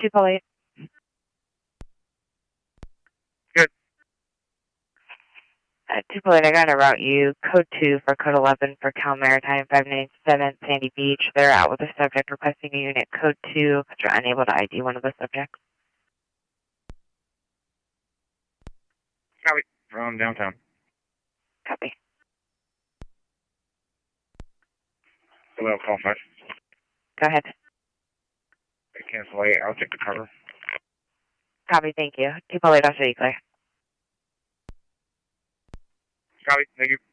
2 8. Good. 2 8, I got to route you code 2 for code 11 for Cal Maritime 597 Sandy Beach. They're out with a subject requesting a unit code 2, but you're unable to ID one of the subjects. Copy. From downtown. Copy. Hello, call 5. Go ahead. Cancel 8. I'll take the cover. Copy, thank you. 2 8, I'll show you clear. Copy. Thank you.